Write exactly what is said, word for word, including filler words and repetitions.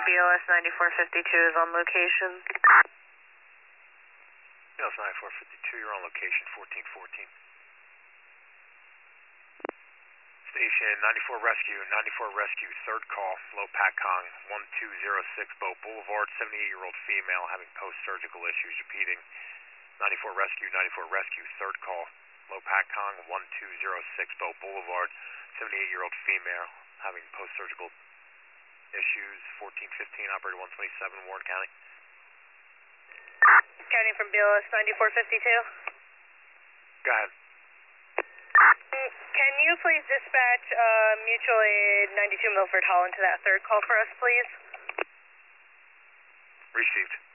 B L S ninety-four fifty-two is on location. B L S ninety-four fifty-two, you're on location, fourteen fourteen. Station ninety-four Rescue, ninety-four Rescue, third call, low PACONG, one two zero six Boat Boulevard, seventy-eight-year-old female having post-surgical issues, repeating, ninety-four Rescue, ninety-four Rescue, third call, low PACONG, one two zero six Boat Boulevard, seventy-eight-year-old female having post-surgical issues, fourteen fifteen, operator one twenty-seven, Warren County. County from B L S ninety-four fifty-two. Go ahead. Can you please dispatch uh, mutual aid ninety-two Milford Holland to that third call for us, please? Received.